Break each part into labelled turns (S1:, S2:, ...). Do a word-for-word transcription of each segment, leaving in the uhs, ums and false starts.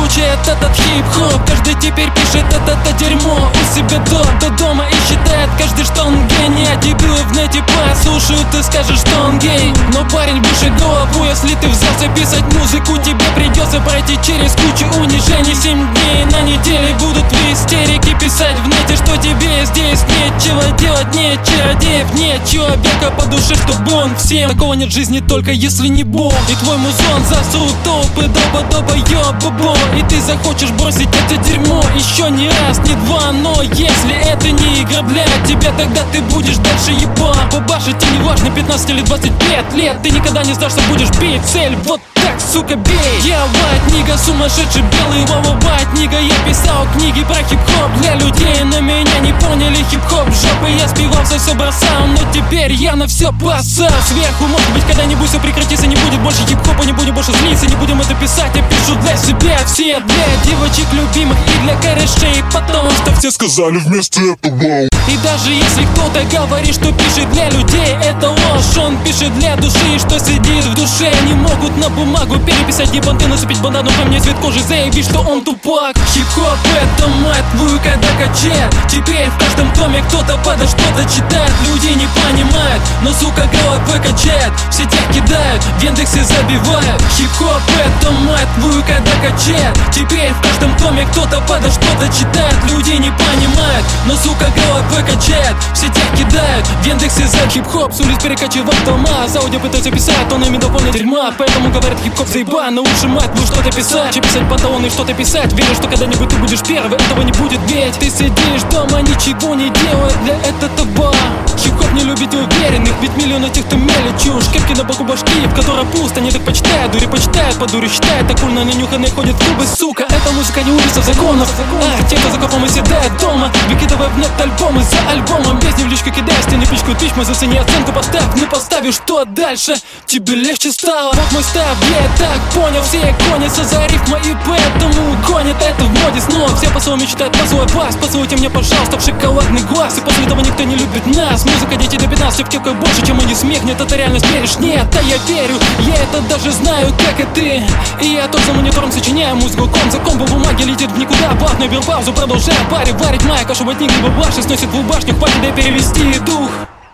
S1: мучает этот хип-хоп. Каждый теперь пишет это-то дерьмо у себя до, до дома и считает каждый, что он гений. А дебилы в нете послушают и скажут, что он гей. Но парень выше голову, если ты взялся писать музыку, тебе придется пройти через кучу унижений. Семь дней на неделе будут в истерике писать в нете, что тебе здесь нечего делать, нет чародеев, нет человека по душе, чтобы он всем. Такого нет в жизни только если не Бог. И твой музон засрут толпы доба-доба ёб-бобо. И ты захочешь бросить это дерьмо еще не раз, не два. Но если это не игра для тебя, тогда ты будешь дальше ебан. Побашить и не важно, пятнадцать или двадцать пять лет, ты никогда не сдашься, будешь бить цель. Вот так, сука, бей. Я white nigga, сумасшедший белый Вова white nigga. Я писал книги про хип-хоп для людей, но меня не поняли. Хип-хоп жопы, я спивался, все бросал, но теперь я на все посал. Сверху, может быть, когда-нибудь все прекратится, не будет больше хип-хопа, не будем больше злиться, не будем это писать. Я пишу для себя, все для девочек любимых и для корешей, потому что
S2: все сказали вместо этого.
S1: И даже если кто-то говорит, что пишет для людей, это ложь. Он пишет для души, что сидит в душе. Они могут на бумагу переписать ебанты, насыпить бандану по мне цвет кожи, заявить, что он тупак. Хип-хоп это мать твою, когда качает. Теперь в каждом томе кто-то подо что-то читает. Люди не понимают, но сука головой качает. В сетях кидают, в Яндексе забивают. Хип-хоп это мать твою, когда качает. Теперь в каждом томе кто-то подо что-то читает. Люди не понимают, но сука головой качает. В сетях кидают, в Яндексе за хип-хоп с улиц перекачивает дома. С аудио пытаются писать, он ими довольно дерьма. Поэтому говорят, хип-хоп заебан, но лучше мать твою что-то писать, чем писать панталоны и что-то писать. Верю, что когда-нибудь ты будешь первый, этого не будет, ведь ты сидишь дома, ничего не делая для этого. Хип-хоп не любит уверенных, ведь миллионы тех, кто мелит чушь. Кепки на боку башки, в которой пусто, они так почитают, дури почитают, по дуре считают, так кульно нанюханные ходят в клубы, сука. Эта музыка не улица законов, а те, кто за копом и седает дома, выкидывая в нет альбомы за альбомом. Песни в личку кидай, стены пичку тысяч, мы зацени оценку поставь. Не поставишь, что дальше тебе легче стало. Вот мой став, я так понял, все гонятся за рифмой и поэтому гонят это в моде снова. Все по-своему мечтают про свой бас, поцелуйте мне, пожалуйста, в шоколадный глаз. И после этого никто не любит нас. Музыка дети до пятнадцати в кепках больше, чем они смех. Нет, это реальность, веришь? Нет, а я верю, я это даже знаю, как и ты. И я тоже за монитором сочиняю музыку, ком за комбо бумаги летит в никуда. Платную бил паузу, продолжаю парить, варить моя кашу, ботник либо башни сносит в башню, хватит да перевести дух.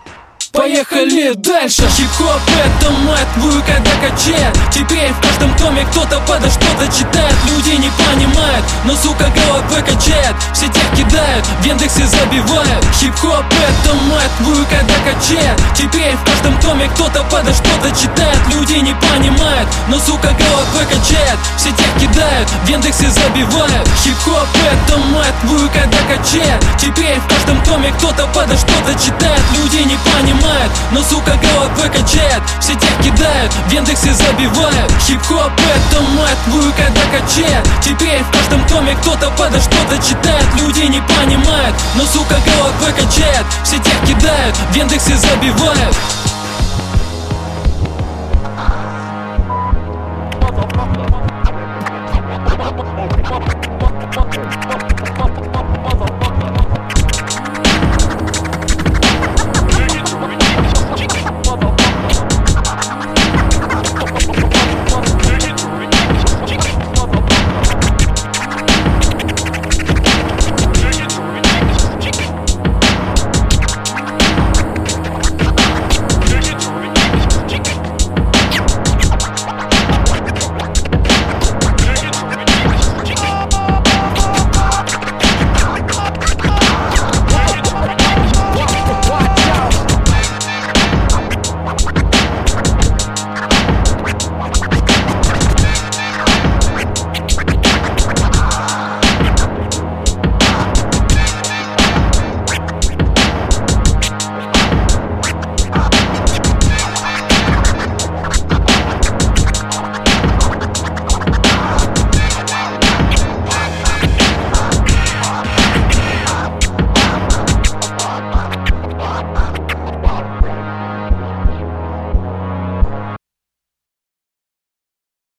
S1: Поехали дальше. Хип-хоп это мать твою, когда качает. Теперь в каждом томе кто-то подо что-то читает. Люди не понимают, но сука головой качает. В сетях кидают, в Яндексе забивают. Хип-хоп это мать твою, когда качает. Теперь в каждом томе кто-то подо что-то читает. Люди не понимают, но сука головой качает. В сетях кидают, в Яндексе забивают. Хип-хоп это мать твою, когда качает. Теперь в каждом томе кто-то подо что-то читает. Люди не понимают, но сука головой качает. В сетях кидают, в Яндексе забивают. Хип-хоп это мать твою, когда качает. Теперь в каждом томе кто-то подо что-то читает. Люди не понимают, но сука головой качает. В сетях кидают, в Яндексе забивают.